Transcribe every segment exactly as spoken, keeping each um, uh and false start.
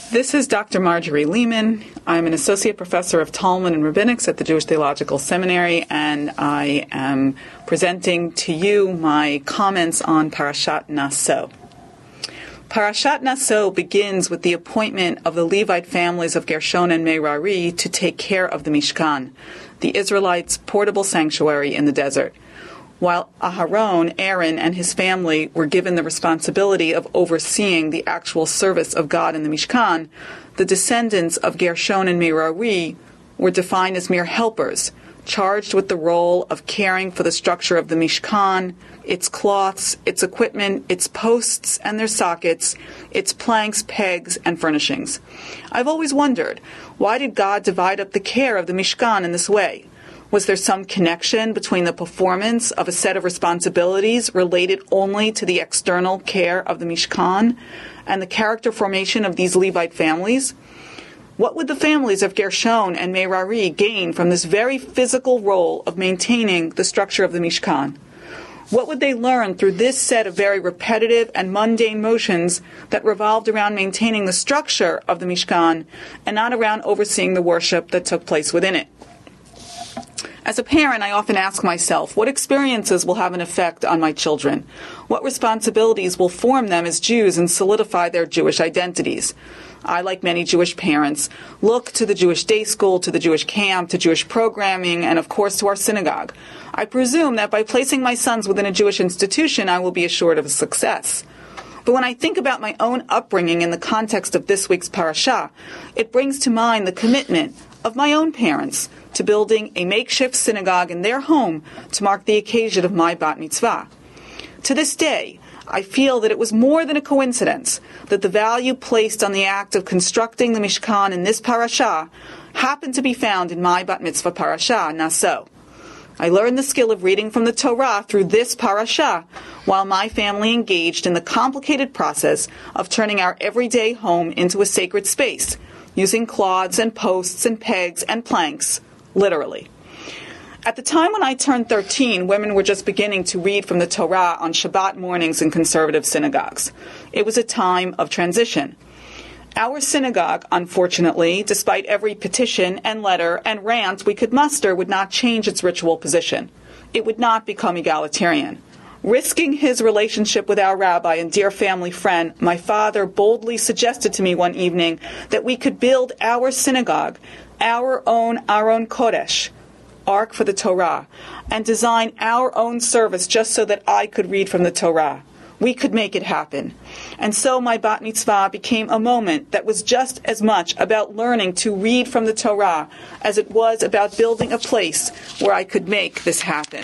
This is Doctor Marjorie Lehman. I'm an associate professor of Talmud and Rabbinics at the Jewish Theological Seminary, and I am presenting to you my comments on Parashat Naso. Parashat Naso begins with the appointment of the Levite families of Gershon and Merari to take care of the Mishkan, the Israelites' portable sanctuary in the desert. While Aharon, Aaron, and his family were given the responsibility of overseeing the actual service of God in the Mishkan, the descendants of Gershon and Merari were defined as mere helpers, charged with the role of caring for the structure of the Mishkan, its cloths, its equipment, its posts and their sockets, its planks, pegs, and furnishings. I've always wondered, why did God divide up the care of the Mishkan in this way? Was there some connection between the performance of a set of responsibilities related only to the external care of the Mishkan and the character formation of these Levite families? What would the families of Gershon and Merari gain from this very physical role of maintaining the structure of the Mishkan? What would they learn through this set of very repetitive and mundane motions that revolved around maintaining the structure of the Mishkan and not around overseeing the worship that took place within it? As a parent, I often ask myself, what experiences will have an effect on my children? What responsibilities will form them as Jews and solidify their Jewish identities? I, like many Jewish parents, look to the Jewish day school, to the Jewish camp, to Jewish programming, and of course to our synagogue. I presume that by placing my sons within a Jewish institution, I will be assured of success. But when I think about my own upbringing in the context of this week's parasha, it brings to mind the commitment of my own parents to building a makeshift synagogue in their home to mark the occasion of my bat mitzvah. To this day, I feel that it was more than a coincidence that the value placed on the act of constructing the Mishkan in this parasha happened to be found in my bat mitzvah parasha, Naso. I learned the skill of reading from the Torah through this parasha, while my family engaged in the complicated process of turning our everyday home into a sacred space, using cloths and posts and pegs and planks, literally. At the time when I turned thirteen, women were just beginning to read from the Torah on Shabbat mornings in conservative synagogues. It was a time of transition. Our synagogue, unfortunately, despite every petition and letter and rant we could muster, would not change its ritual position. It would not become egalitarian. Risking his relationship with our rabbi and dear family friend, my father boldly suggested to me one evening that we could build our synagogue, our own Aron Kodesh, Ark for the Torah, and design our own service just so that I could read from the Torah. We could make it happen. And so my bat mitzvah became a moment that was just as much about learning to read from the Torah as it was about building a place where I could make this happen.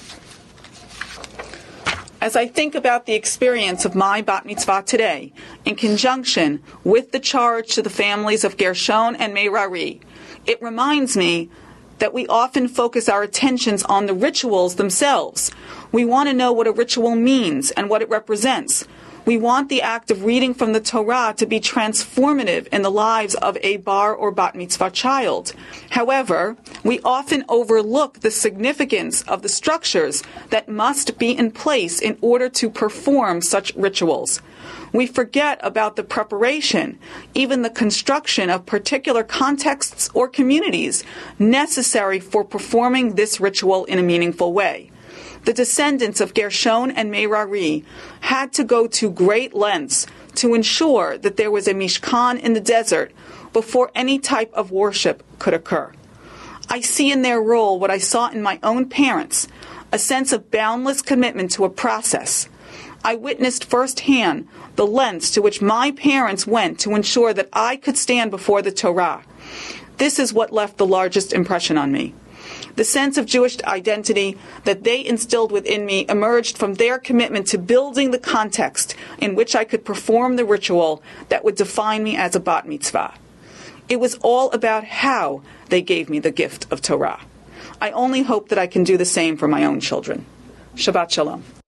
As I think about the experience of my bat mitzvah today, in conjunction with the charge to the families of Gershon and Merari, it reminds me that we often focus our attentions on the rituals themselves. We want to know what a ritual means and what it represents. We want the act of reading from the Torah to be transformative in the lives of a bar or bat mitzvah child. However, we often overlook the significance of the structures that must be in place in order to perform such rituals. We forget about the preparation, even the construction of particular contexts or communities necessary for performing this ritual in a meaningful way. The descendants of Gershon and Merari had to go to great lengths to ensure that there was a Mishkan in the desert before any type of worship could occur. I see in their role what I saw in my own parents, a sense of boundless commitment to a process. I witnessed firsthand the lengths to which my parents went to ensure that I could stand before the Torah. This is what left the largest impression on me. The sense of Jewish identity that they instilled within me emerged from their commitment to building the context in which I could perform the ritual that would define me as a bat mitzvah. It was all about how they gave me the gift of Torah. I only hope that I can do the same for my own children. Shabbat Shalom.